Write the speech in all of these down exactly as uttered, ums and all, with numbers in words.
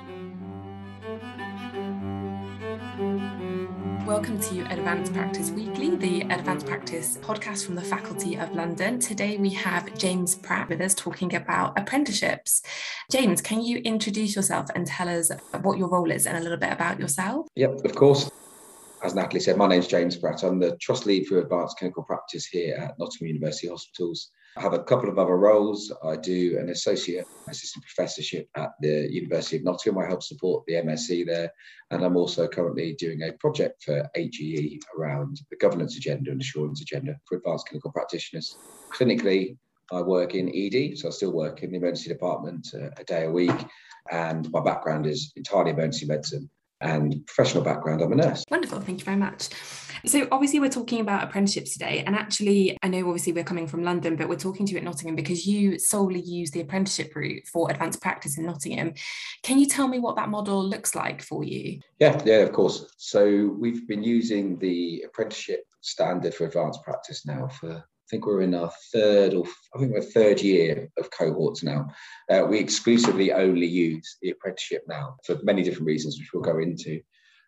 Welcome to Advanced Practice Weekly, the Advanced Practice podcast from the Faculty of London. Today we have James Pratt with us talking about apprenticeships. James, can you introduce yourself and tell us what your role is and a little bit about yourself? Yep, of course. As Natalie said, my name's James Pratt. I'm the Trust Lead for Advanced Clinical Practice here at Nottingham University Hospitals. I have a couple of other roles. I do an Associate Assistant Professorship at the University of Nottingham. I help support the M S c there. And I'm also currently doing a project for H E E around the governance agenda and assurance agenda for advanced clinical practitioners. Clinically, I work in E D, so I still work in the emergency department uh, a day a week. And my background is entirely emergency medicine. And professional background, I'm a nurse. Wonderful, thank you very much. So obviously we're talking about apprenticeships today, and actually I know obviously we're coming from London, but we're talking to you at Nottingham because you solely use the apprenticeship route for advanced practice in Nottingham. Can you tell me what that model looks like for you? Yeah, yeah, of course. So we've been using the apprenticeship standard for advanced practice now for I think we're in our third or I think we're third year of cohorts now. Uh, we exclusively only use the apprenticeship now for many different reasons, which we'll go into.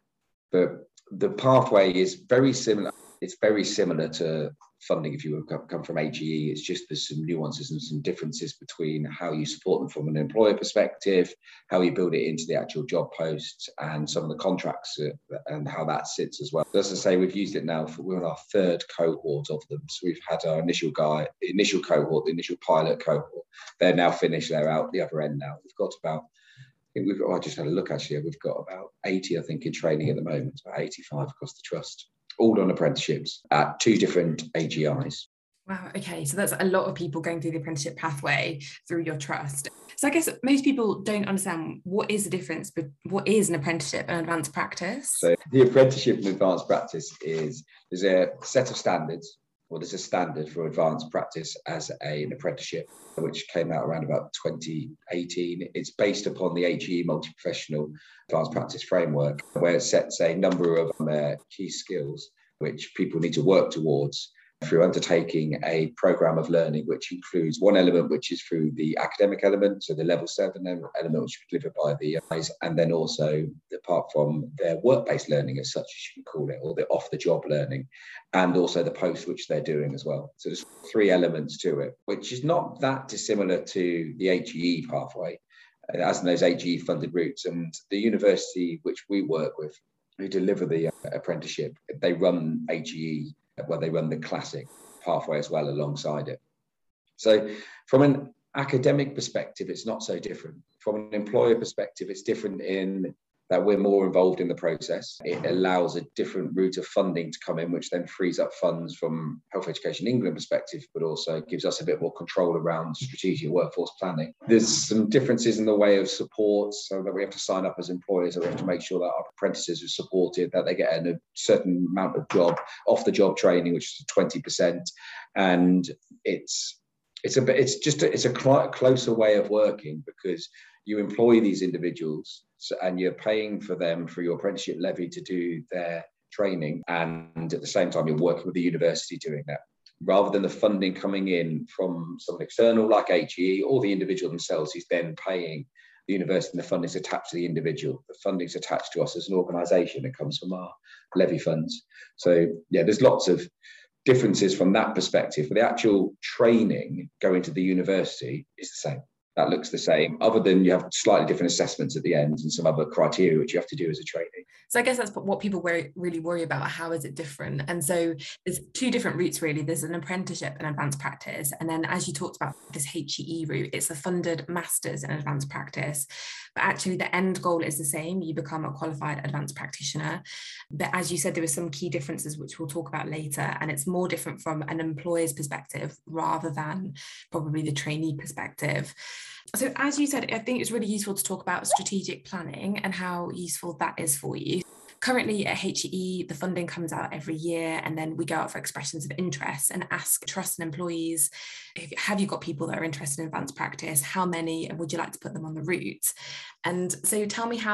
But the pathway is very similar. It's very similar to funding if you come from H E E. It's just there's some nuances and some differences between how you support them from an employer perspective, how you build it into the actual job posts, and some of the contracts uh, and how that sits as well. As I say, we've used it now for we're in our third cohort of them. So we've had our initial guy, initial cohort, the initial pilot cohort. They're now finished. They're out the other end now. We've got about I think we've got, oh, I just had a look actually. We've got about eighty, I think, in training at the moment, about eighty-five across the trust, all on apprenticeships at two different A G Is. Wow, okay, so that's a lot of people going through the apprenticeship pathway through your trust. So I guess most people don't understand what is the difference, but what is an apprenticeship and advanced practice? So the apprenticeship and advanced practice is there's a set of standards. Well, there's a standard for advanced practice as a, an apprenticeship, which came out around about twenty eighteen. It's based upon the H E E multi-professional advanced practice framework, where it sets a number of uh, key skills which people need to work towards through undertaking a programme of learning, which includes one element, which is through the academic element, so the level seven element, which is delivered by the I's, and then also, apart from their work-based learning as such, as you can call it, or the off-the-job learning, and also the post, which they're doing as well. So there's three elements to it, which is not that dissimilar to the H E E pathway, as in those H E E funded routes. And the university which we work with, who deliver the apprenticeship, they run H E E, well, they run the classic pathway as well alongside it. So from an academic perspective, it's not so different. From an employer perspective, it's different in that we're more involved in the process. It allows a different route of funding to come in, which then frees up funds from Health Education England perspective, but also gives us a bit more control around strategic workforce planning. There's some differences in the way of support, so that we have to sign up as employers, and we have to make sure that our apprentices are supported, that they get a certain amount of job, off-the-job training, which is twenty percent. And it's it's a bit, it's just a, it's a closer way of working, because you employ these individuals and you're paying for them for your apprenticeship levy to do their training, and at the same time you're working with the university doing that, rather than the funding coming in from someone external like H E E or the individual themselves who's then paying the university, and the funding's attached to the individual. The funding's attached to us as an organisation. It comes from our levy funds. So yeah, there's lots of differences from that perspective, but the actual training going to the university is the same. That looks the same, other than you have slightly different assessments at the end and some other criteria which you have to do as a trainee. So I guess that's what people worry, really worry about. How is it different? And so there's two different routes really. There's an apprenticeship and advanced practice. And then, as you talked about, this H E E route, it's a funded master's in advanced practice. But actually the end goal is the same. You become a qualified advanced practitioner. But as you said, there were some key differences which we'll talk about later. And it's more different from an employer's perspective rather than probably the trainee perspective. So as you said, I think it's really useful to talk about strategic planning and how useful that is for you. Currently at H E E, the funding comes out every year, and then we go out for expressions of interest and ask trust and employees, have you got people that are interested in advanced practice? How many, and would you like to put them on the route? And so tell me how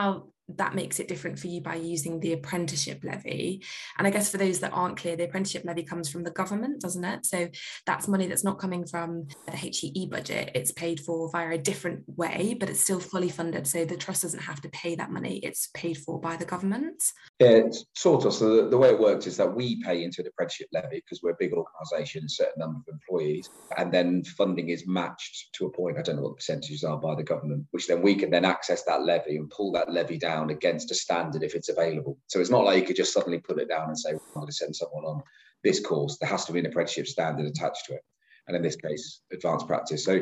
that makes it different for you by using the apprenticeship levy. And I guess for those that aren't clear, the apprenticeship levy comes from the government, doesn't it? So that's money that's not coming from the H E E budget. It's paid for via a different way, but it's still fully funded. So the trust doesn't have to pay that money. It's paid for by the government. Yeah, it's sort of. So the, the way it works is that we pay into the apprenticeship levy because we're a big organisation, a certain number of employees, and then funding is matched to a point, I don't know what the percentages are, by the government, which then we can then access that levy and pull that levy down against a standard if it's available. So it's not like you could just suddenly put it down and say, well, I'm going to send someone on this course. There has to be an apprenticeship standard attached to it. And in this case, advanced practice. So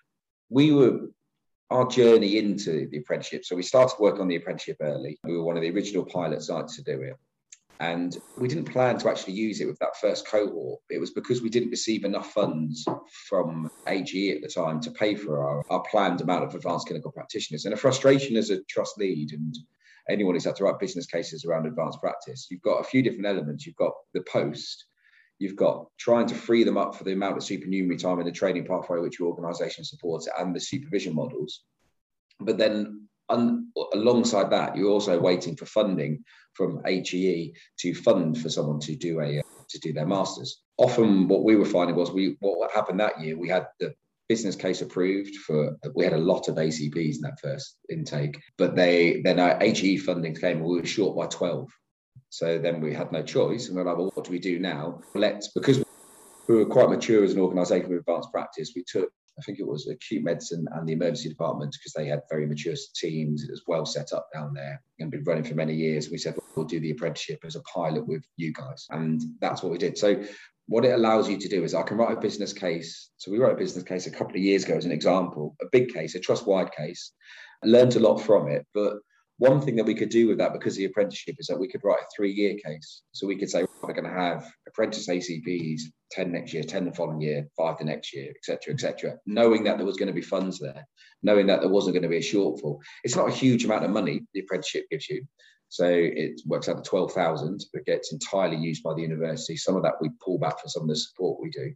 we were... Our journey into the apprenticeship. So we started work on the apprenticeship early. We were one of the original pilot sites to do it. And we didn't plan to actually use it with that first cohort. It was because we didn't receive enough funds from H E E at the time to pay for our, our planned amount of advanced clinical practitioners. And a frustration as a trust lead and anyone who's had to write business cases around advanced practice, you've got a few different elements. You've got the post, you've got trying to free them up for the amount of supernumerary time in the training pathway which your organisation supports and the supervision models. But then un- alongside that, you're also waiting for funding from H E E to fund for someone to do a uh, to do their masters. Often what we were finding was we what happened that year, we had the business case approved for, we had a lot of A C Ps in that first intake, but they then our H E E funding came and we were short by twelve. So then we had no choice. And we're like, well, what do we do now? Let's, because we were quite mature as an organisation with advanced practice, we took, I think it was acute medicine and the emergency department, because they had very mature teams. It was well set up down there and been running for many years. We said, well, we'll do the apprenticeship as a pilot with you guys. And that's what we did. So what it allows you to do is I can write a business case. So we wrote a business case a couple of years ago as an example, a big case, a trust-wide case. I learned a lot from it, but one thing that we could do with that, because of the apprenticeship, is that we could write a three-year case. So we could say, we're going to have apprentice A C Ps, ten next year, ten the following year, five the next year, et cetera, et cetera, knowing that there was going to be funds there, knowing that there wasn't going to be a shortfall. It's not a huge amount of money the apprenticeship gives you. So it works out to twelve thousand, but gets entirely used by the university. Some of that we pull back for some of the support we do.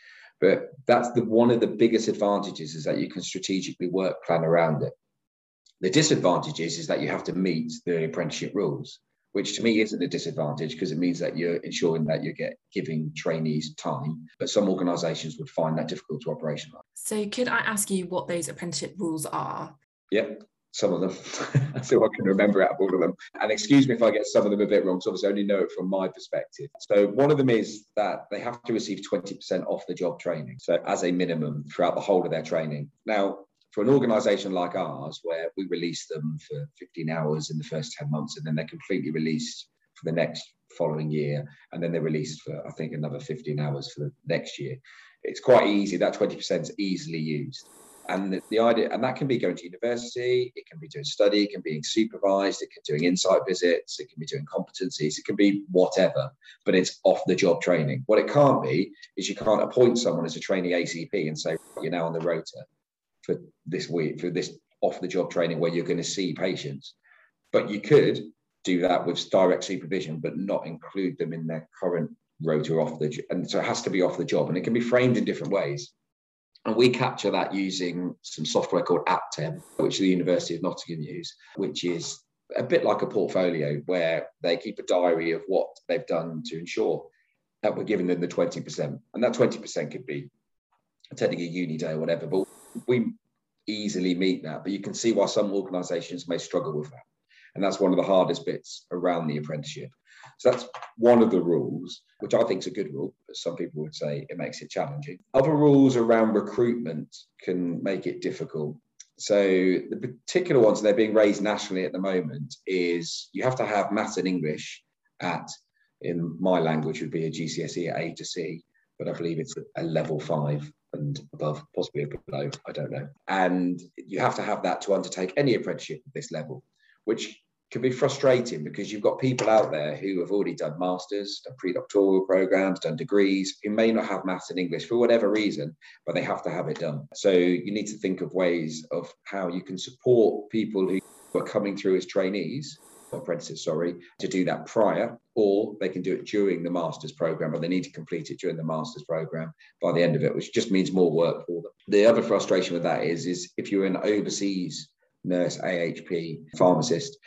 But that's the one of the biggest advantages, is that you can strategically work plan around it. The disadvantage is, is that you have to meet the apprenticeship rules, which to me isn't a disadvantage, because it means that you're ensuring that you get giving trainees time. But some organisations would find that difficult to operationalise. So could I ask you what those apprenticeship rules are? Yep, some of them. So I can remember out of all of them. And excuse me if I get some of them a bit wrong, because obviously I only know it from my perspective. So one of them is that they have to receive twenty percent off the job training, so as a minimum throughout the whole of their training. Now, for an organisation like ours, where we release them for fifteen hours in the first ten months, and then they're completely released for the next following year, and then they're released for, I think, another fifteen hours for the next year, it's quite easy. That twenty percent is easily used. And the, the idea, and that can be going to university, it can be doing study, it can be supervised, it can be doing insight visits, it can be doing competencies, it can be whatever, but it's off the job training. What it can't be is you can't appoint someone as a trainee A C P and say, you're now on the rota for this week, for this off-the-job training where you're going to see patients. But you could do that with direct supervision, but not include them in their current rota off the job. And so it has to be off the job, and it can be framed in different ways. And we capture that using some software called Aptem, which the University of Nottingham use, which is a bit like a portfolio where they keep a diary of what they've done to ensure that we're giving them the twenty percent. And that twenty percent could be attending a uni day or whatever, but we easily meet that. But you can see why some organisations may struggle with that. And that's one of the hardest bits around the apprenticeship. So that's one of the rules, which I think is a good rule, but some people would say it makes it challenging. Other rules around recruitment can make it difficult. So the particular ones, they're being raised nationally at the moment, is you have to have maths and English at, in my language, would be a G C S E at A to C, but I believe it's a level five and above, possibly below, I don't know. And you have to have that to undertake any apprenticeship at this level, which can be frustrating because you've got people out there who have already done masters, done pre-doctoral programs, done degrees, who may not have maths and English for whatever reason, but they have to have it done. So you need to think of ways of how you can support people who are coming through as trainees, apprentices, sorry, to do that prior, or they can do it during the master's program, or they need to complete it during the master's program by the end of it, which just means more work for them. The other frustration with that is, is if you're an overseas nurse, A H P, pharmacist,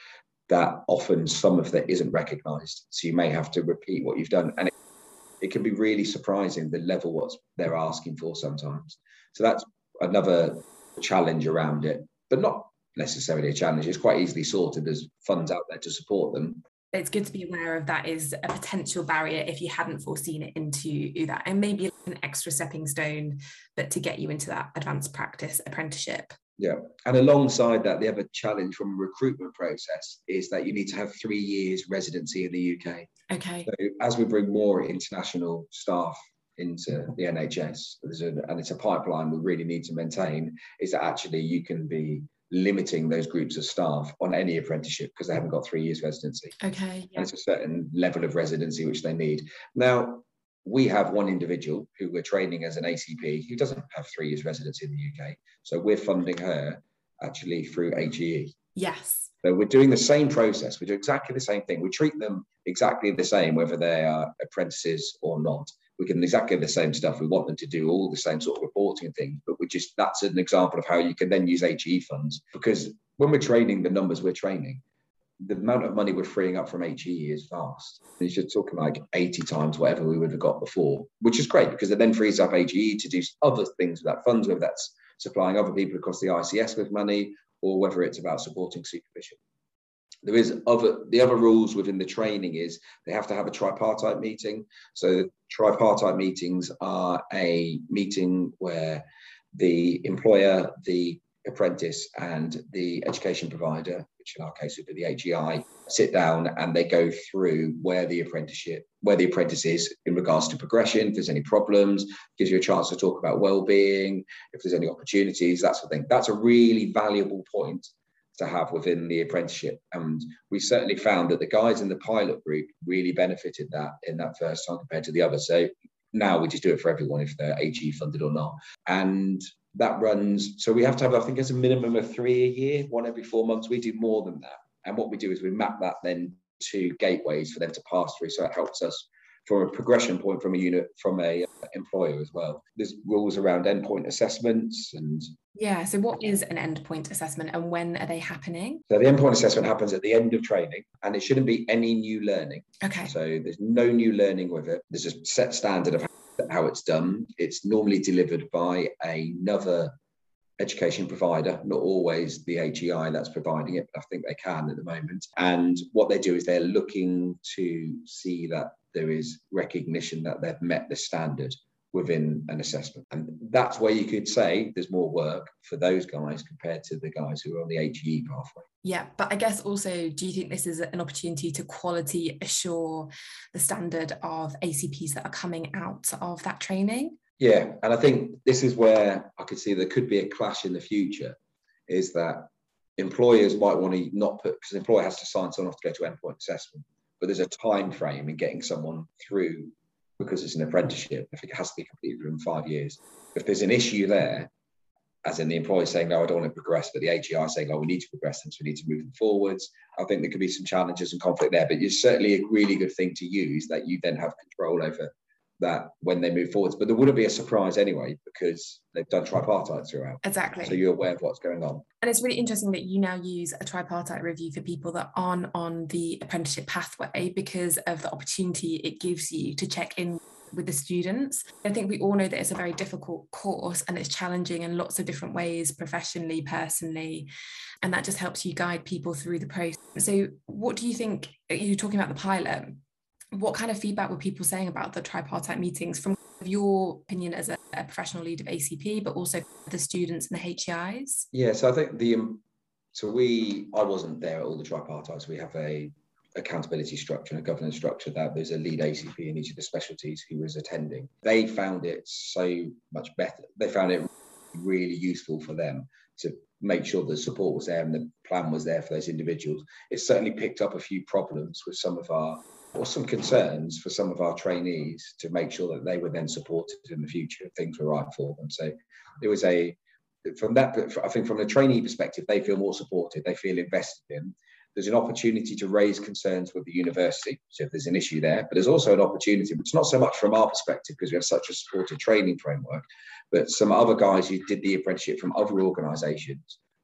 that often some of that isn't recognised. So you may have to repeat what you've done. And it, it can be really surprising the level what they're asking for sometimes. So that's another challenge around it, but not necessarily a challenge. It's quite easily sorted. There's funds out there to support them. It's good to be aware of that is a potential barrier if you hadn't foreseen it into that, and maybe an extra stepping stone, but to get you into that advanced practice apprenticeship. Yeah, and alongside that, the other challenge from a recruitment process is that you need to have three years residency in the U K. Okay. So as we bring more international staff into the N H S, there's a, and it's a pipeline we really need to maintain, is that actually you can be limiting those groups of staff on any apprenticeship because they haven't got three years residency. Okay. Yeah. And it's a certain level of residency which they need. Now, we have one individual who we're training as an A C P who doesn't have three years residency in the U K. So we're funding her actually through H E E. Yes. So we're doing the same process. We do exactly the same thing. We treat them exactly the same, whether they are apprentices or not. We can exactly the same stuff. We want them to do all the same sort of reporting and things, but we just, that's an example of how you can then use H E E funds, because when we're training the numbers we're training, the amount of money we're freeing up from H E E is vast. It's just talking like eighty times whatever we would have got before, which is great because it then frees up H E E to do other things with that funds, whether that's supplying other people across the I C S with money or whether it's about supporting supervision. There is other, the other rules within the training is they have to have a tripartite meeting. So tripartite meetings are a meeting where the employer, the apprentice and the education provider, which in our case would be the H E I, sit down and they go through where the apprenticeship, where the apprentice is in regards to progression, if there's any problems, gives you a chance to talk about well-being, if there's any opportunities, that sort of thing. That's a really valuable point to have within the apprenticeship. And we certainly found that the guys in the pilot group really benefited that in that first time compared to the others. So now we just do it for everyone if they're H E E funded or not. And that runs, so we have to have, I think it's a minimum of three a year, one every four months. We do more than that. And what we do is we map that then to gateways for them to pass through. So it helps us from a progression point from a unit, from a uh, employer as well. There's rules around endpoint assessments and... Yeah, so what is an endpoint assessment and when are they happening? So the endpoint assessment happens at the end of training and it shouldn't be any new learning. Okay. So there's no new learning with it. There's a set standard of how it's done. It's normally delivered by another education provider, not always the H E I that's providing it, but I think they can at the moment. And what they do is they're looking to see that there is recognition that they've met the standard within an assessment. And that's where you could say there's more work for those guys compared to the guys who are on the H E E pathway. Yeah, but I guess also, do you think this is an opportunity to quality assure the standard of A C Ps that are coming out of that training? Yeah, and I think this is where I could see there could be a clash in the future, is that employers might want to not put, because the employer has to sign someone off to go to endpoint assessment, but there's a time frame in getting someone through because it's an apprenticeship. I think it has to be completed within five years. If there's an issue there, as in the employer saying, no, I don't want to progress, but the H E I saying, oh, we need to progress them, so we need to move them forwards, I think there could be some challenges and conflict there, but it's certainly a really good thing to use that you then have control over that when they move forwards. But there wouldn't be a surprise anyway, because they've done tripartite throughout. Exactly. So you're aware of what's going on. And it's really interesting that you now use a tripartite review for people that aren't on the apprenticeship pathway because of the opportunity it gives you to check in with the students. I think we all know that it's a very difficult course and it's challenging in lots of different ways, professionally, personally, and that just helps you guide people through the process. So what do you think, you're talking about the pilot, what kind of feedback were people saying about the tripartite meetings from your opinion as a, a professional lead of A C P, but also the students and the H E Is? Yeah, so I think the, so we, I wasn't there at all the tripartites. We have a accountability structure and a governance structure that there's a lead A C P in each of the specialties who was attending. They found it so much better. They found it really useful for them to make sure the support was there and the plan was there for those individuals. It certainly picked up a few problems with some of our, or some concerns for some of our trainees to make sure that they were then supported in the future if things were right for them. So it was a, from that, I think from a trainee perspective, they feel more supported, they feel invested in. There's an opportunity to raise concerns with the university, so if there's an issue there, but there's also an opportunity, which is not so much from our perspective because we have such a supported training framework, but some other guys who did the apprenticeship from other organisations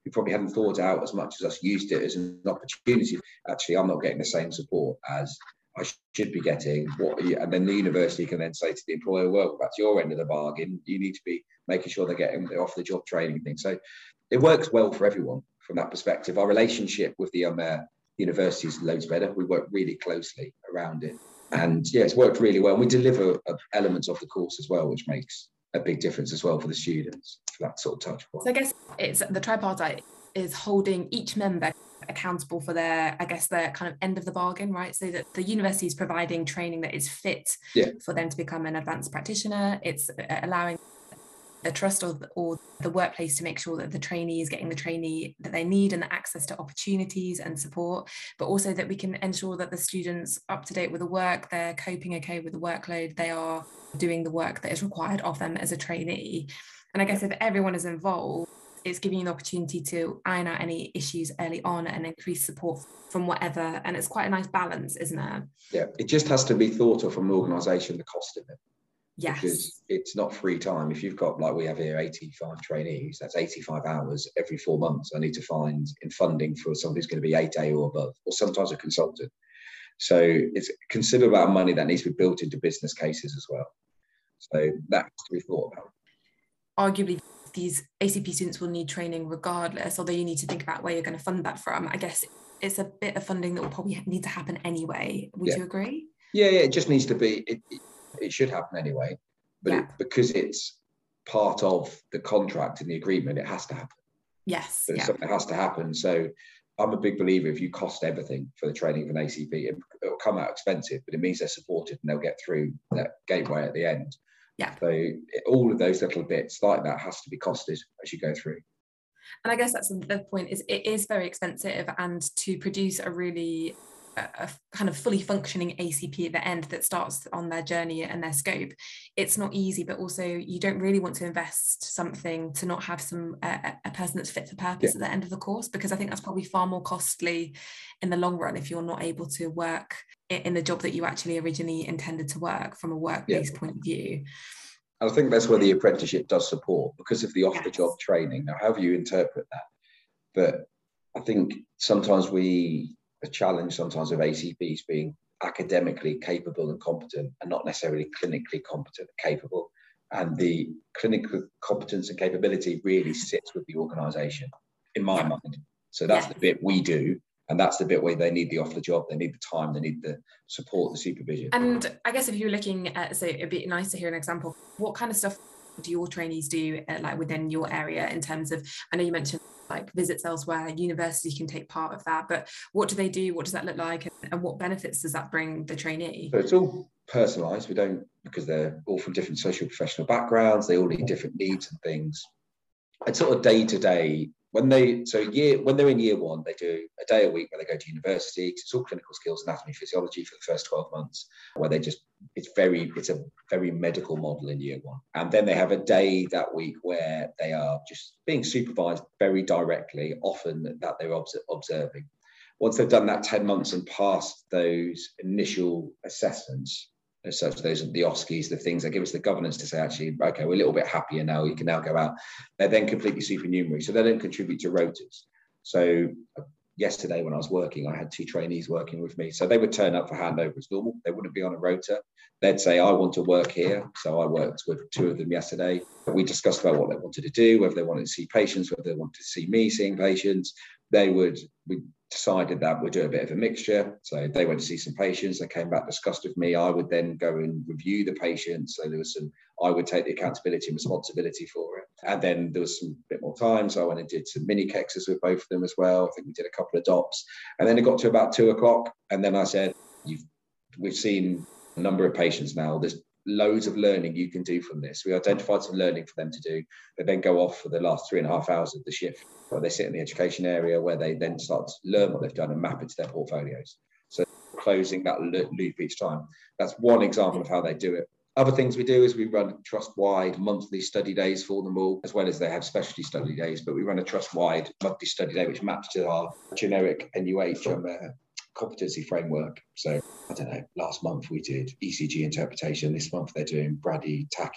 we probably hadn't thought out as much as us, used it as an opportunity. Actually, I'm not getting the same support as I should be getting. What, and then the university can then say to the employer, well, that's your end of the bargain. You need to be making sure they're getting the off the job training thing. So it works well for everyone from that perspective. Our relationship with the um, uh, university is loads better. We work really closely around it. And yeah, it's worked really well. And we deliver uh, elements of the course as well, which makes a big difference as well for the students, for that sort of touch point. So I guess it's the tripartite is holding each member accountable for their, I guess, their kind of end of the bargain, right? So that the university is providing training that is fit yeah. for them to become an advanced practitioner. It's allowing the trust or the, or the workplace to make sure that the trainee is getting the trainee that they need and the access to opportunities and support, but also that we can ensure that the students are up to date with the work, they're coping okay with the workload, they are doing the work that is required of them as a trainee. And I guess if everyone is involved, it's giving you an opportunity to iron out any issues early on and increase support from whatever. And it's quite a nice balance, isn't it? Yeah, it just has to be thought of from an organisation, the cost of it. Yes. Because it's not free time. If you've got, like we have here, eighty-five trainees, that's eighty-five hours every four months I need to find in funding for somebody who's going to be eight A or above, or sometimes a consultant. So it's a considerable amount of money that needs to be built into business cases as well. So that has to be thought about. Arguably, these A C P students will need training regardless, although you need to think about where you're going to fund that from. I guess it's a bit of funding that will probably need to happen anyway. Would yeah. you agree? Yeah, yeah, it just needs to be, it, it, it should happen anyway, but yeah. it, because it's part of the contract and the agreement, it has to happen. Yes. So yeah. it has to happen. So I'm a big believer, if you cost everything for the training of an A C P, it, it'll come out expensive, but it means they're supported and they'll get through that gateway at the end. Yeah. So it, all of those little bits like that has to be costed as you go through. And I guess that's the point, is it is very expensive, and to produce a really a, a kind of fully functioning A C P at the end that starts on their journey and their scope, it's not easy, but also you don't really want to invest something to not have some uh, a person that's fit for purpose yeah. at the end of the course, because I think that's probably far more costly in the long run if you're not able to work in the job that you actually originally intended to work from a work-based yeah. point of view. I think that's where the apprenticeship does support, because of the off-the-job yes. training. Now, however you interpret that, but I think sometimes we are challenged sometimes of A C Ps being academically capable and competent and not necessarily clinically competent and capable. And the clinical competence and capability really sits with the organisation, in my yeah. mind. So that's yeah. the bit we do. And that's the bit where they need the off the job, they need the time, they need the support, the supervision. And I guess if you're looking at, so it'd be nice to hear an example, what kind of stuff do your trainees do uh, like within your area in terms of, I know you mentioned like visits elsewhere, university can take part of that, but what do they do? What does that look like? And, and what benefits does that bring the trainee? So it's all personalised. We don't, because they're all from different social professional backgrounds, they all need different needs and things. It's sort of day to day. When they so year when they're in year one, they do a day a week where they go to university. It's all clinical skills, anatomy, physiology for the first twelve months, where they just it's very it's a very medical model in year one. And then they have a day that week where they are just being supervised very directly, often that they're obs- observing. Once they've done that ten months and passed those initial assessments, as such, those are the O S C Es, the things that give us the governance to say, actually, okay, we're a little bit happier now, you can now go out. They're then completely supernumerary, so they don't contribute to rotas. So uh, yesterday when I was working, I had two trainees working with me. So they would turn up for handover as normal. They wouldn't be on a rota. They'd say, I want to work here. So I worked with two of them yesterday. We discussed about what they wanted to do, whether they wanted to see patients, whether they wanted to see me seeing patients. They would, we decided that we'd do a bit of a mixture. So they went to see some patients, they came back, discussed with me. I would then go and review the patients. So there was some, I would take the accountability and responsibility for it. And then there was some bit more time. So I went and did some mini kexes with both of them as well. I think we did a couple of dops. And then it got to about two o'clock. And then I said, You've, we've seen a number of patients now. There's loads of learning you can do from this. We identified some learning for them to do. They then go off for the last three and a half hours of the shift, where they sit in the education area, where they then start to learn what they've done and map it to their portfolios. So closing that loop each time. That's one example of how they do it. Other things we do is we run trust-wide monthly study days for them all, as well as they have specialty study days, but we run a trust-wide monthly study day, which maps to our generic N U H um, uh, competency framework. So I don't know, last month we did E C G interpretation. This month they're doing Brady, Tachy,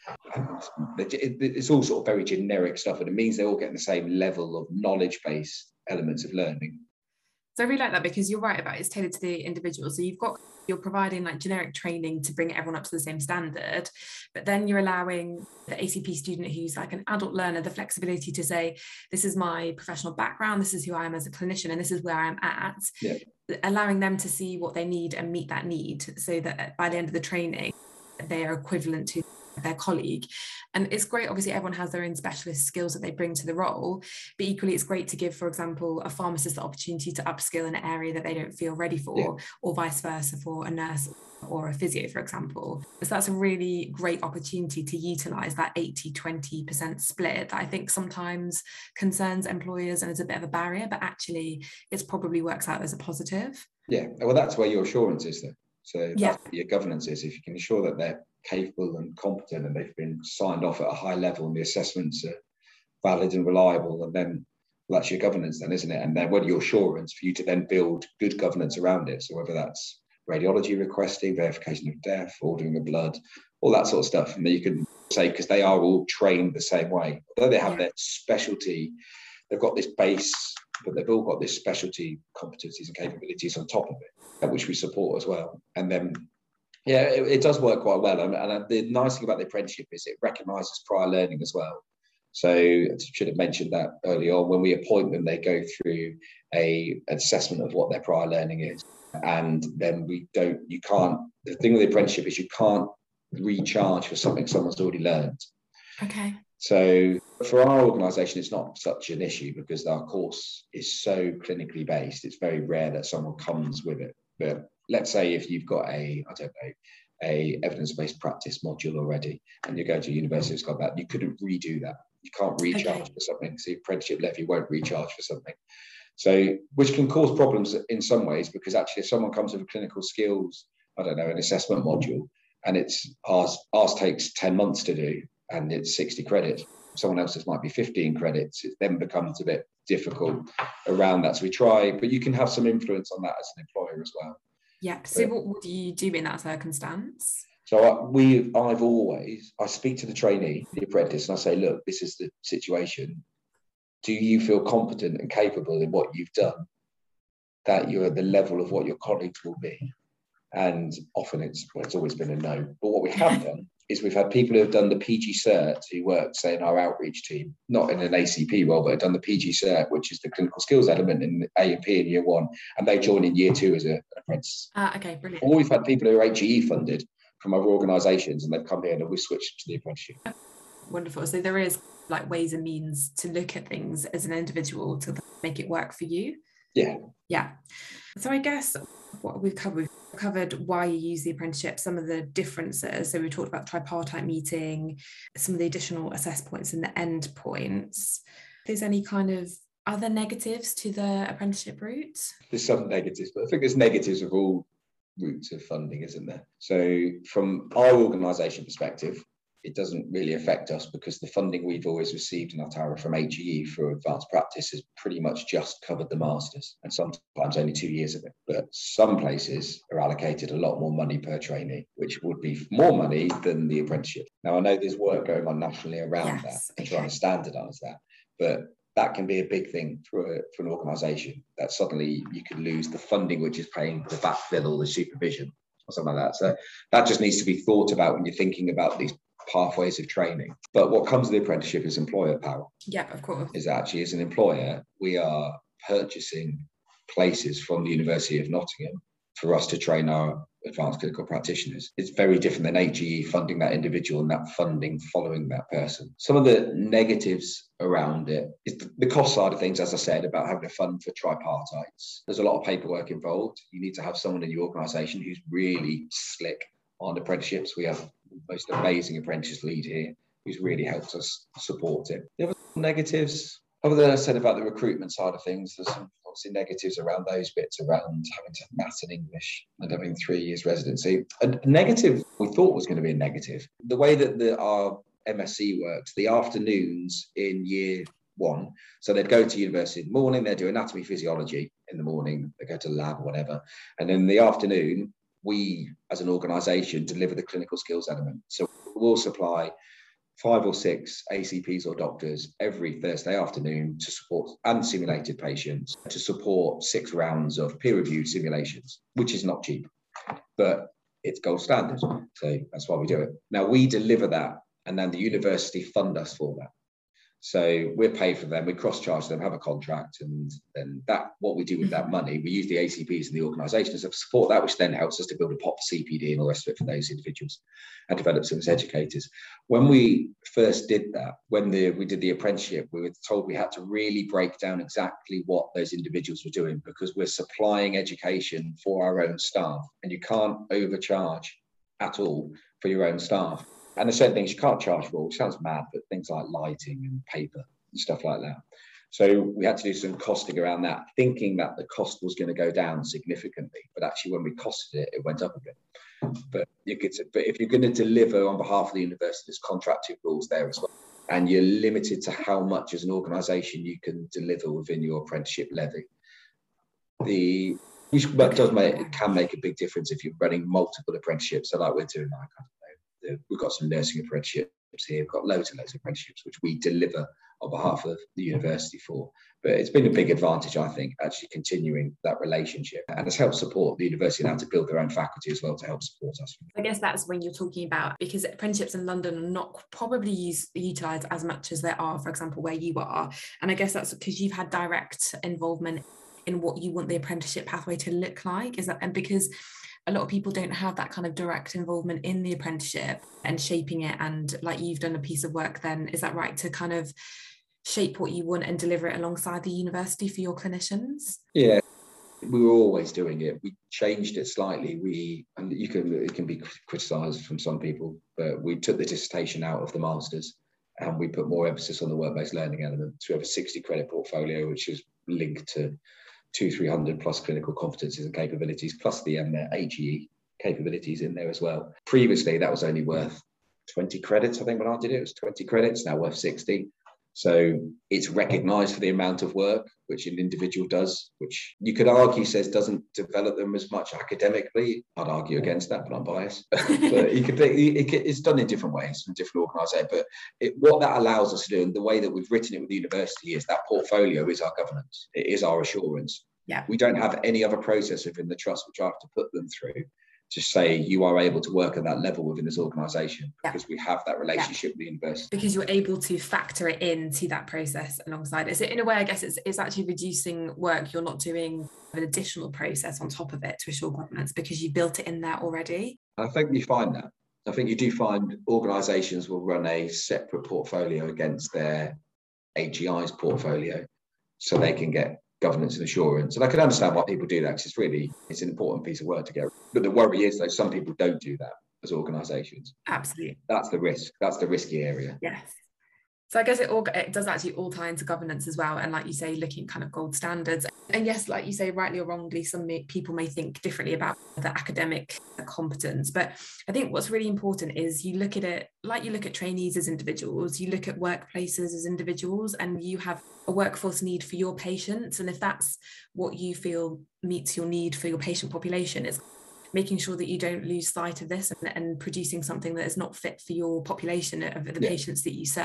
It's all sort of very generic stuff, and it means they're all getting the same level of knowledge-based elements of learning. So I really like that, because you're right about it's tailored to the individual. So you've got, you're providing like generic training to bring everyone up to the same standard, but then you're allowing the A C P student who's like an adult learner the flexibility to say, this is my professional background, this is who I am as a clinician, and this is where I'm at. Yeah. Allowing them to see what they need and meet that need, so that by the end of the training, they are equivalent to their colleague. And it's great, obviously everyone has their own specialist skills that they bring to the role, but equally it's great to give, for example, a pharmacist the opportunity to upskill in an area that they don't feel ready for, yeah. or vice versa for a nurse or a physio, for example. So that's a really great opportunity to utilise that eighty twenty percent split that I think sometimes concerns employers and is a bit of a barrier, but actually it's probably works out as a positive. Yeah, well, that's where your assurance is then. So yeah. that's what your governance is. If you can ensure that they're capable and competent and they've been signed off at a high level and the assessments are valid and reliable, and then well, that's your governance then, isn't it? And then what your assurance for you to then build good governance around it. So whether that's radiology requesting, verification of death, ordering of blood, all that sort of stuff. And then you can say, because they are all trained the same way, although they have yeah. their specialty, they've got this base, but they've all got this specialty competencies and capabilities on top of it, which we support as well. And then yeah, it, it does work quite well. And, and the nice thing about the apprenticeship is it recognises prior learning as well. So I should have mentioned that early on. When we appoint them, they go through a assessment of what their prior learning is. And then we don't, you can't, the thing with the apprenticeship is you can't recharge for something someone's already learned. Okay. So for our organisation, it's not such an issue because our course is so clinically based. It's very rare that someone comes with it. But let's say if you've got a, I don't know, a evidence-based practice module already, and you go to university, it's got that, you couldn't redo that. You can't recharge okay. for something. So the apprenticeship levy won't recharge for something. So, which can cause problems in some ways, because actually if someone comes with a clinical skills, I don't know, an assessment module, and it's ours, ours takes ten months to do, and it's sixty credits. Someone else's might be fifteen credits. It then becomes a bit difficult around that. So we try, but you can have some influence on that as an employer as well. Yeah. So but, what, what do you do in that circumstance? So we, I've always, I speak to the trainee, the apprentice, and I say, look, this is the situation. Do you feel competent and capable in what you've done, that you're at the level of what your colleagues will be? And often it's, well, it's always been a no. But what we have done is we've had people who have done the P G cert who work, say, in our outreach team, not in an A C P role, but have done the P G cert, which is the clinical skills element in A and P in year one, and they join in year two as a, an apprentice. Ah, okay, brilliant. Or we've had people who are H E E funded from other organisations, and they've come here and we've switched to the apprenticeship. Wonderful. So there is like ways and means to look at things as an individual to make it work for you. Yeah. Yeah. So I guess what we've covered, we've covered why you use the apprenticeship, some of the differences. So we talked about tripartite meeting, some of the additional assess points and the end points. If there's any kind of other negatives to the apprenticeship route? There's some negatives, but I think there's negatives of all routes of funding, isn't there? So from our organisation perspective, it doesn't really affect us because the funding we've always received in Ottawa from H E E for advanced practice has pretty much just covered the masters, and sometimes only two years of it. But some places are allocated a lot more money per trainee, which would be more money than the apprenticeship. Now, I know there's work going on nationally around yes, that and okay. trying to standardise that, but that can be a big thing for, a, for an organisation, that suddenly you could lose the funding which is paying the backfill or the supervision or something like that. So that just needs to be thought about when you're thinking about these pathways of training. But what comes with the apprenticeship is employer power. Yeah, of course. Is actually, as an employer, we are purchasing places from the University of Nottingham for us to train our advanced clinical practitioners. It's very different than H E E funding that individual and that funding following that person. Some of the negatives around it is the cost side of things, as I said, about having a fund for tripartites. There's a lot of paperwork involved. You need to have someone in your organisation who's really slick on apprenticeships. We have the most amazing apprentice lead here who's really helped us support it. The other negatives, other than I said about the recruitment side of things, there's some obviously negatives around those bits, around having to have maths and English and having three years residency. A negative we thought was going to be a negative. The way that the, our M S c works, the afternoons in year one, so they'd go to university in the morning, they'd do anatomy, physiology in the morning, they go to the lab or whatever, and then in the afternoon, we as an organisation deliver the clinical skills element. So we'll supply five or six A C Ps or doctors every Thursday afternoon to support unsimulated patients, to support six rounds of peer-reviewed simulations, which is not cheap, but it's gold standard. So that's why we do it. Now we deliver that, and then the university fund us for that. So we're paid for them, we cross-charge them, have a contract, and then that, what we do with that money, we use the A C Ps and the organisations to support that, which then helps us to build a pot for C P D and all the rest of it for those individuals and develop them as educators. When we first did that, when the, we did the apprenticeship, we were told we had to really break down exactly what those individuals were doing, because we're supplying education for our own staff, and you can't overcharge at all for your own staff. And there's certain things you can't charge for, which sounds mad, but things like lighting and paper and stuff like that. So we had to do some costing around that, thinking that the cost was going to go down significantly. But actually, when we costed it, it went up a bit. But you could, but if you're going to deliver on behalf of the university, there's contractual rules there as well. And you're limited to how much as an organisation you can deliver within your apprenticeship levy. The which does make, it can make a big difference if you're running multiple apprenticeships. So like we're doing, like, I don't know, we've got some nursing apprenticeships here. We've got loads and loads of apprenticeships, which we deliver on behalf of the university for. But it's been a big advantage, I think, actually continuing that relationship. And it's helped support the university now to build their own faculty as well to help support us. I guess that's when you're talking about, because apprenticeships in London are not probably used, utilised as much as there are, for example, where you are. And I guess that's because you've had direct involvement in what you want the apprenticeship pathway to look like. Is that, and because a lot of people don't have that kind of direct involvement in the apprenticeship and shaping it, and like you've done a piece of work then, is that right, to kind of shape what you want and deliver it alongside the university for your clinicians? Yeah, we were always doing it. We changed it slightly. We, and you can, it can be criticised from some people, but we took the dissertation out of the masters and we put more emphasis on the work-based learning element. So we have a sixty credit portfolio, which is linked to two, three hundred plus clinical competencies and capabilities, plus the um, H E E capabilities in there as well. Previously, that was only worth twenty credits. I think when I did it, it was twenty credits, now worth sixty. So it's recognised for the amount of work which an individual does, which you could argue says doesn't develop them as much academically. I'd argue against that, but I'm biased. But you could, it, it, it's done in different ways from different organisations. But it, what that allows us to do, and the way that we've written it with the university, is that portfolio is our governance. It is our assurance. Yeah. We don't have any other process within the trust which I have to put them through to say you are able to work at that level within this organisation, because yeah. we have that relationship yeah. with the university. Because you're able to factor it into that process alongside it. So in a way, I guess it's, it's actually reducing work. You're not doing an additional process on top of it to assure governance, because you built it in there already. I think you find that. I think you do find organisations will run a separate portfolio against their H E I's portfolio so they can get governance and assurance. And I can understand why people do that, because it's really, it's an important piece of work to get. But the worry is, though, some people don't do that as organisations. Absolutely. That's the risk. That's the risky area. Yes. So I guess it all it does actually all tie into governance as well. And like you say, looking kind of gold standards. And yes, like you say, rightly or wrongly, some may, people may think differently about the academic competence. But I think what's really important is you look at it like you look at trainees as individuals, you look at workplaces as individuals, and you have a workforce need for your patients. And if that's what you feel meets your need for your patient population, it's making sure that you don't lose sight of this and, and producing something that is not fit for your population of the yeah. patients that you serve.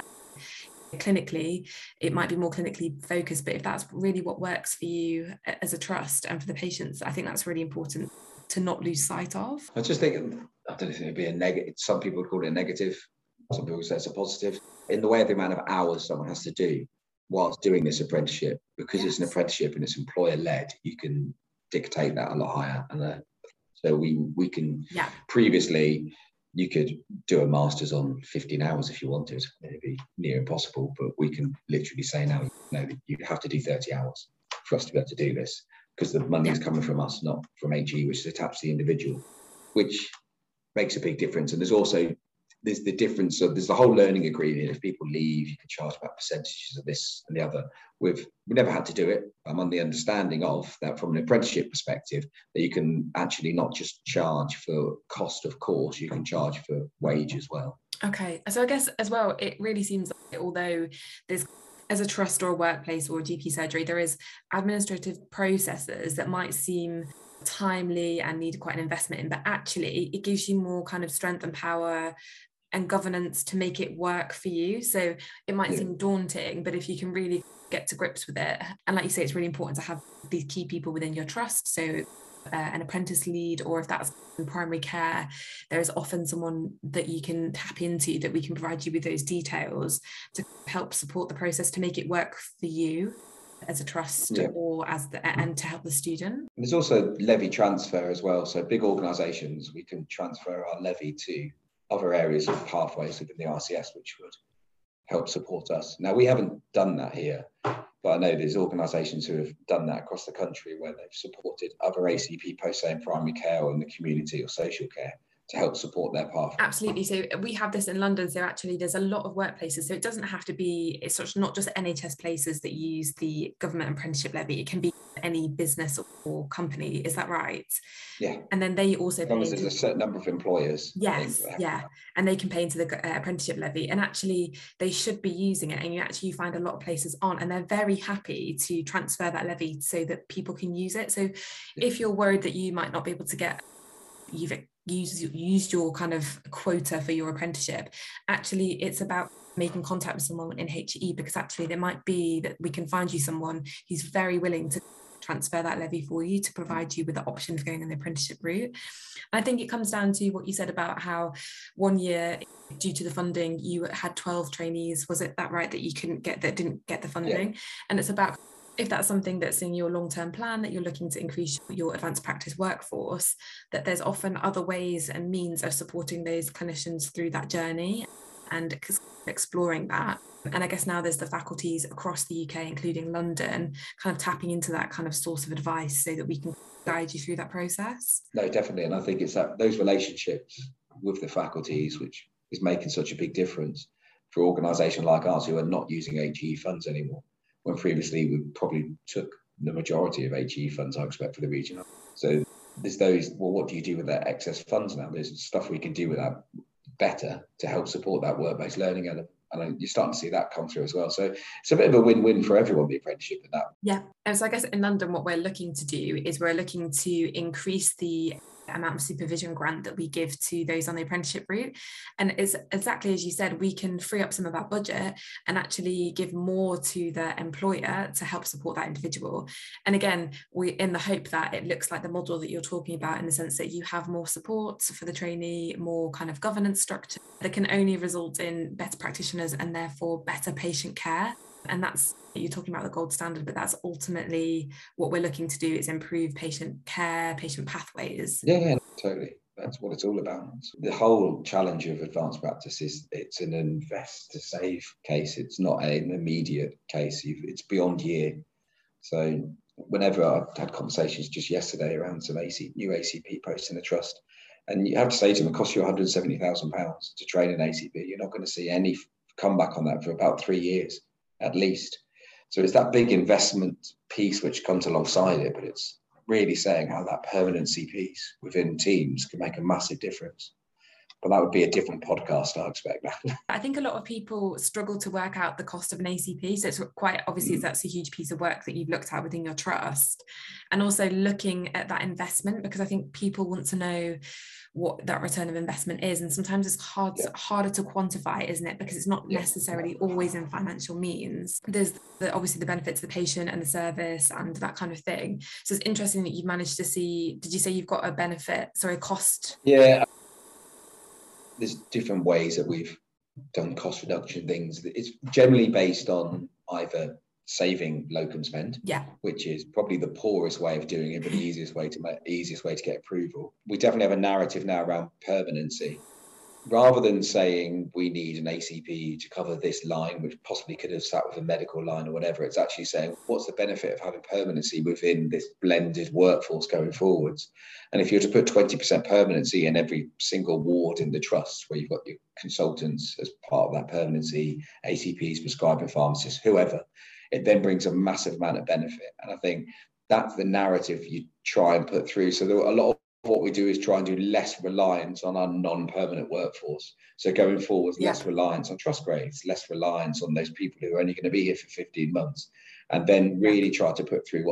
Clinically, it might be more clinically focused, but if that's really what works for you as a trust and for the patients, I think that's really important to not lose sight of. I just think, I don't think it'd be a negative. Some people would call it a negative. Some people say it's a positive. In the way of the amount of hours someone has to do whilst doing this apprenticeship, because yes. it's an apprenticeship and it's employer-led, you can dictate that a lot higher. And uh, so we we can yeah. previously. You could do a master's on fifteen hours if you wanted. It'd be near impossible, but we can literally say now, you know, you have to do thirty hours for us to be able to do this, because the money is coming from us, not from H E, which is attached to the individual, which makes a big difference. And there's also, there's the difference of, there's the whole learning agreement. If people leave, you can charge about percentages of this and the other. We've, we never had to do it. I'm on the understanding of that from an apprenticeship perspective, that you can actually not just charge for cost of course, you can charge for wage as well. Okay. So I guess as well, it really seems like although there's, as a trust or a workplace or a G P surgery, there is administrative processes that might seem timely and need quite an investment in, but actually it gives you more kind of strength and power and governance to make it work for you. So it might yeah. seem daunting, but if you can really get to grips with it, and like you say, it's really important to have these key people within your trust. So uh, an apprentice lead, or if that's in primary care, there is often someone that you can tap into that we can provide you with those details to help support the process to make it work for you as a trust yeah. or as the, and to help the student. There's also levy transfer as well. So big organisations, we can transfer our levy to other areas of pathways within the R C S, which would help support us. Now, we haven't done that here, but I know there's organisations who have done that across the country where they've supported other A C P posts, say in primary care or in the community or social care, to help support their path. Absolutely. So we have this in London. So actually there's a lot of workplaces. So it doesn't have to be, it's sort of not just N H S places that use the government apprenticeship levy. It can be any business or company. Is that right? Yeah. And then they also as long as pay there's into, a certain number of employers. Yes. Yeah. And they can pay into the uh, apprenticeship levy. And actually they should be using it. And you actually find a lot of places aren't. And they're very happy to transfer that levy so that people can use it. So yeah. if you're worried that you might not be able to get, you've used, used your kind of quota for your apprenticeship, actually it's about making contact with someone in H E, because actually there might be that we can find you someone who's very willing to transfer that levy for you to provide you with the option of going in the apprenticeship route. I think it comes down to what you said about how one year, due to the funding, you had twelve trainees. Was it that right, that you couldn't get, that didn't get the funding? Yeah. And it's about, if that's something that's in your long-term plan, that you're looking to increase your advanced practice workforce, that there's often other ways and means of supporting those clinicians through that journey and exploring that. And I guess now there's the faculties across the U K, including London, kind of tapping into that kind of source of advice so that we can guide you through that process. No, definitely. And I think it's that those relationships with the faculties, which is making such a big difference for an organisation like ours who are not using H E funds anymore, when previously we probably took the majority of H E funds, I expect, for the region. So there's those, well, what do you do with that excess funds now? There's stuff we can do with that better to help support that work-based learning element. And you're starting to see that come through as well. So it's a bit of a win-win for everyone, the apprenticeship in that. Yeah. And so I guess in London, what we're looking to do is we're looking to increase the amount of supervision grant that we give to those on the apprenticeship route. And it's exactly as you said, we can free up some of our budget and actually give more to the employer to help support that individual. And again, we in the hope that it looks like the model that you're talking about, in the sense that you have more support for the trainee, more kind of governance structure that can only result in better practitioners and therefore better patient care. And that's, you're talking about the gold standard, but that's ultimately what we're looking to do, is improve patient care, patient pathways. Yeah, yeah, totally. That's what it's all about. The whole challenge of advanced practice is it's an invest to save case. It's not an immediate case. It's beyond year. So whenever I've had conversations just yesterday around some A C, new A C P posts in the trust, and you have to say to them, it costs you one hundred seventy thousand pounds to train an A C P. You're not going to see any comeback on that for about three years at least. So it's that big investment piece which comes alongside it, but it's really saying how that permanency piece within teams can make a massive difference. But that would be a different podcast, I expect. I think a lot of people struggle to work out the cost of an A C P. So it's quite obviously mm. that's a huge piece of work that you've looked at within your trust. And also looking at that investment, because I think people want to know what that return of investment is. And sometimes it's hard, yeah. harder to quantify, isn't it? Because it's not yeah. necessarily always in financial means. There's the, obviously the benefits to the patient and the service and that kind of thing. So it's interesting that you've managed to see, did you say you've got a benefit, sorry, cost? Yeah. There's different ways that we've done cost reduction things. It's generally based on either saving locum spend, yeah, which is probably the poorest way of doing it, but the easiest way to make, easiest way to get approval. We definitely have a narrative now around permanency. Rather than saying we need an A C P to cover this line, which possibly could have sat with a medical line or whatever, it's actually saying what's the benefit of having permanency within this blended workforce going forwards. And if you were to put twenty percent permanency in every single ward in the trust, where you've got your consultants as part of that permanency, A C Ps, prescribing pharmacists, whoever, it then brings a massive amount of benefit. And I think that's the narrative you try and put through. So there are a lot of what we do is try and do less reliance on our non-permanent workforce. So going forward, yeah. less reliance on trust grades, less reliance on those people who are only going to be here for fifteen months, and then really try to put through what the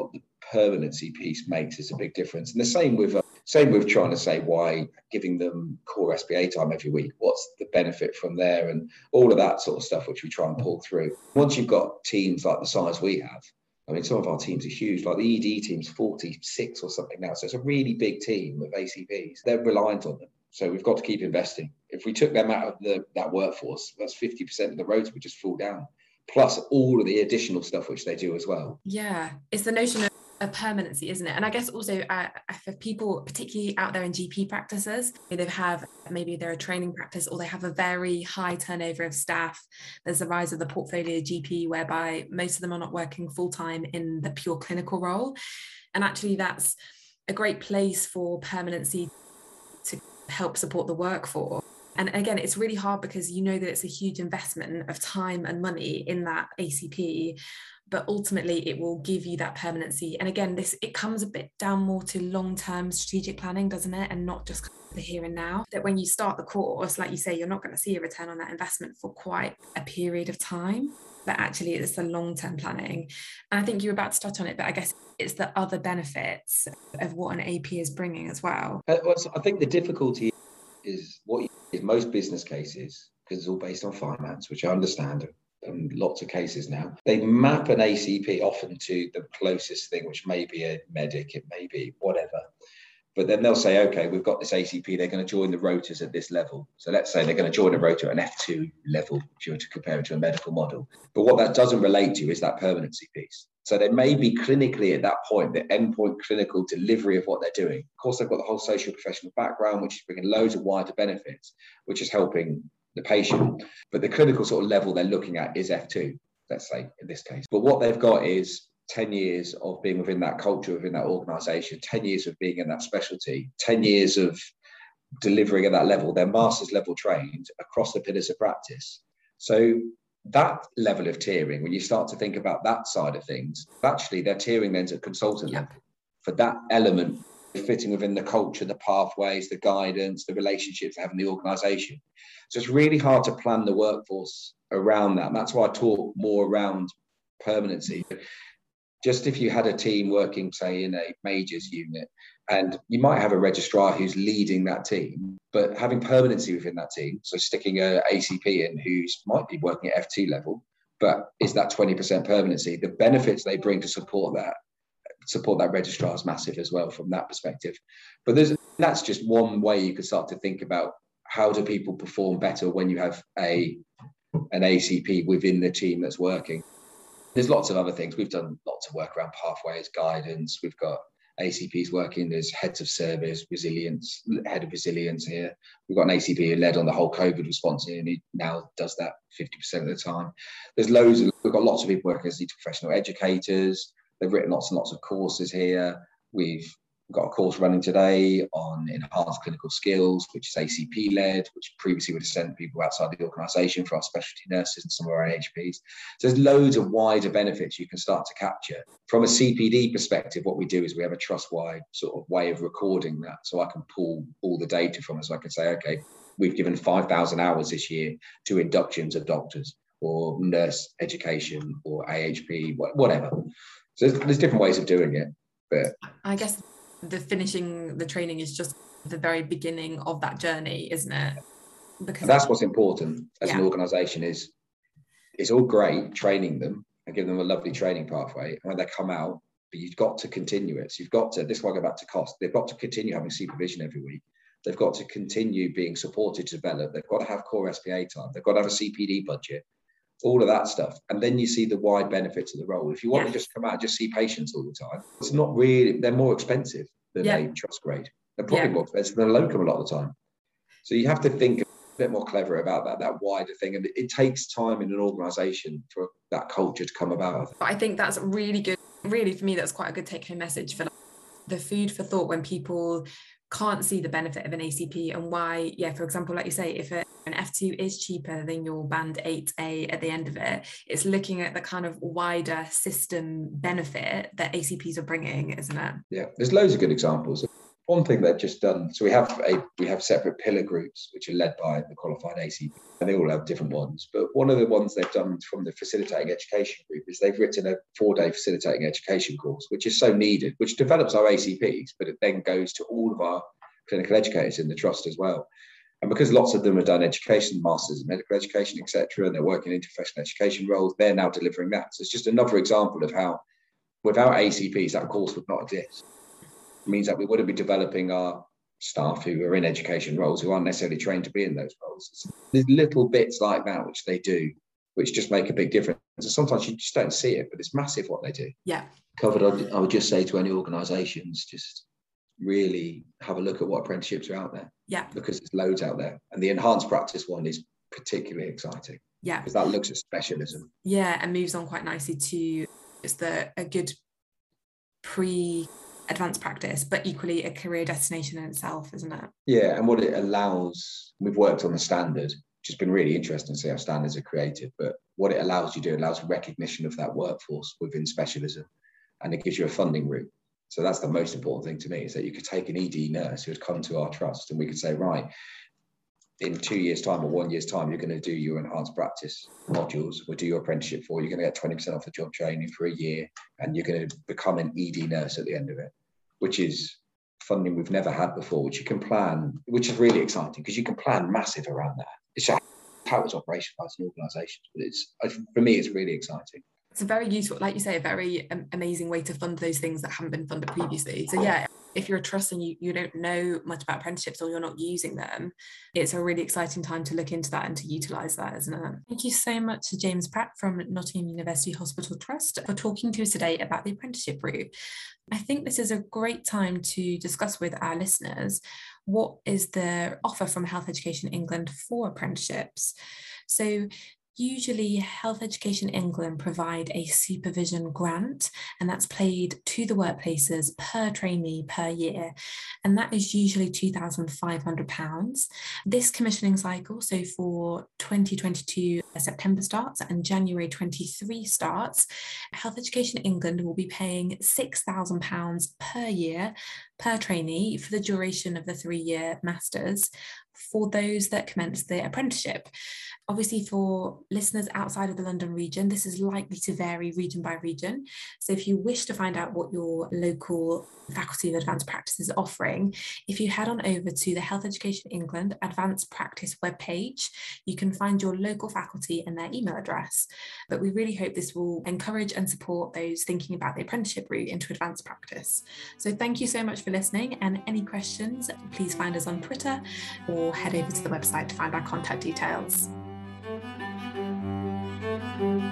permanency piece makes is a big difference. And the same with uh, same with trying to say why giving them core S P A time every week, what's the benefit from there, and all of that sort of stuff, which we try and pull through. Once you've got teams like the size we have, I mean, some of our teams are huge, like the E D team's forty-six or something now. So it's a really big team of A C Ps. They're reliant on them. So we've got to keep investing. If we took them out of the, that workforce, that's fifty percent of the roads would just fall down, plus all of the additional stuff which they do as well. Yeah, it's the notion of a permanency, isn't it? And I guess also uh, for people, particularly out there in G P practices, they have maybe they're a training practice or they have a very high turnover of staff. There's a rise of the portfolio G P whereby most of them are not working full time in the pure clinical role. And actually that's a great place for permanency to help support the workforce. And again, it's really hard because you know that it's a huge investment of time and money in that A C P, but ultimately it will give you that permanency. And again, this it comes a bit down more to long-term strategic planning, doesn't it? And not just the here and now. That when you start the course, like you say, you're not going to see a return on that investment for quite a period of time, but actually it's the long-term planning. And I think you're about to touch on it, but I guess it's the other benefits of what an A P is bringing as well. Uh, well, I think the difficulty is what is most business cases, because it's all based on finance, which I understand in lots of cases now, they map an A C P often to the closest thing, which may be a medic, it may be whatever. But then they'll say, okay, we've got this A C P, they're going to join the rotas at this level. So let's say they're going to join a rota at an F two level, if you were to compare it to a medical model. But what that doesn't relate to is that permanency piece. So they may be clinically at that point, the endpoint clinical delivery of what they're doing. Of course, they've got the whole social professional background, which is bringing loads of wider benefits, which is helping the patient. But the clinical sort of level they're looking at is F two, let's say, in this case. But what they've got is ten years of being within that culture, within that organisation, ten years of being in that specialty, ten years of delivering at that level. They're master's level trained across the pillars of practice. So that level of tiering, when you start to think about that side of things, actually they're tiering then to consultant Yeah. level for that element fitting within the culture, the pathways, the guidance, the relationships they have in the organisation. So it's really hard to plan the workforce around that. And that's why I talk more around permanency. Just if you had a team working, say, in a majors unit, and you might have a registrar who's leading that team, but having permanency within that team, so sticking a A C P in who's might be working at F two level, but is that twenty percent permanency, the benefits they bring to support that, support that registrar is massive as well from that perspective. But there's that's just one way you could start to think about how do people perform better when you have a an A C P within the team that's working. There's lots of other things. We've done lots of work around pathways, guidance. We've got A C Ps working as heads of service, resilience, head of resilience here. We've got an A C P who led on the whole COVID response here, and he now does that fifty percent of the time. There's loads of, we've got lots of people working as professional educators. They've written lots and lots of courses here. We've got a course running today on enhanced clinical skills, which is A C P-led, which previously would have sent people outside the organisation for our specialty nurses and some of our N H Ps. So there's loads of wider benefits you can start to capture. From a C P D perspective, what we do is we have a trust-wide sort of way of recording that. So I can pull all the data from it. So I can say, okay, we've given five thousand hours this year to inductions of doctors or nurse education or A H P, whatever. So there's, there's different ways of doing it. But I guess the finishing the training is just the very beginning of that journey, isn't it? Because that's what's important as yeah. an organisation is it's all great training them and giving them a lovely training pathway. And when they come out, but you've got to continue it. So you've got to, this is why I go back to cost. They've got to continue having supervision every week. They've got to continue being supported to develop. They've got to have core S P A time. They've got to have a C P D budget, all of that stuff. And then you see the wide benefits of the role. If you want yeah. to just come out and just see patients all the time, it's not really, they're more expensive than yeah. a trust grade. They're probably yeah. more expensive than a locum a lot of the time. So you have to think a bit more clever about that, that wider thing. And it, it takes time in an organisation for that culture to come about. I think that's really good. Really, for me, that's quite a good take-home message for the food for thought when people can't see the benefit of an A C P and why, yeah, for example, like you say, if a, an F two is cheaper than your band eight A at the end of it, it's looking at the kind of wider system benefit that A C Ps are bringing, isn't it? Yeah, there's loads of good examples. one thing they've just done, so we have a we have separate pillar groups which are led by the qualified A C P, and they all have different ones. But one of the ones they've done from the facilitating education group is they've written a four-day facilitating education course, which is so needed, which develops our A C Ps, but it then goes to all of our clinical educators in the trust as well. And because lots of them have done education, masters in medical education, et cetera, and they're working in professional education roles, they're now delivering that. So it's just another example of how without A C Ps, that course would not exist. It means that we wouldn't be developing our staff who are in education roles who aren't necessarily trained to be in those roles. There's little bits like that which they do, which just make a big difference. And sometimes you just don't see it, but it's massive what they do. Yeah. Covered, I would just say to any organisations, just really have a look at what apprenticeships are out there. Yeah. Because there's loads out there. And the enhanced practice one is particularly exciting. Yeah. Because that looks at specialism. Yeah, and moves on quite nicely to it's the a good pre advanced practice, but equally a career destination in itself, isn't it? Yeah, and what it allows, we've worked on the standard, which has been really interesting to see how standards are created, but what it allows you to do, it allows recognition of that workforce within specialism, and it gives you a funding route. So that's the most important thing to me, is that you could take an E D nurse who had come to our trust and we could say, right, in two years' time or one year's time, you're going to do your enhanced practice modules. We'll do your apprenticeship for you. You're going to get twenty percent off the job training for a year, and you're going to become an E D nurse at the end of it, which is funding we've never had before, which you can plan, which is really exciting because you can plan massive around that. It's how it's operationalized in organisations, but it's, for me, it's really exciting. It's a very useful, like you say, a very um, amazing way to fund those things that haven't been funded previously. So yeah, if you're a trust and you, you don't know much about apprenticeships or you're not using them, it's a really exciting time to look into that and to utilise that, isn't it? Thank you so much to James Pratt from Nottingham University Hospital Trust for talking to us today about the apprenticeship route. I think this is a great time to discuss with our listeners what is the offer from Health Education England for apprenticeships. So usually Health Education England provide a supervision grant, and that's paid to the workplaces per trainee per year, and that is usually two thousand five hundred pounds. This commissioning cycle, so for twenty twenty-two September starts and January twenty-three starts, Health Education England will be paying six thousand pounds per year per trainee for the duration of the three-year masters for those that commence the apprenticeship. Obviously, for listeners outside of the London region, this is likely to vary region by region. So if you wish to find out what your local Faculty of Advanced Practice is offering, if you head on over to the Health Education England Advanced Practice webpage, you can find your local faculty and their email address. But we really hope this will encourage and support those thinking about the apprenticeship route into advanced practice. So thank you so much for listening, and any questions, please find us on Twitter or head over to the website to find our contact details. Thank you.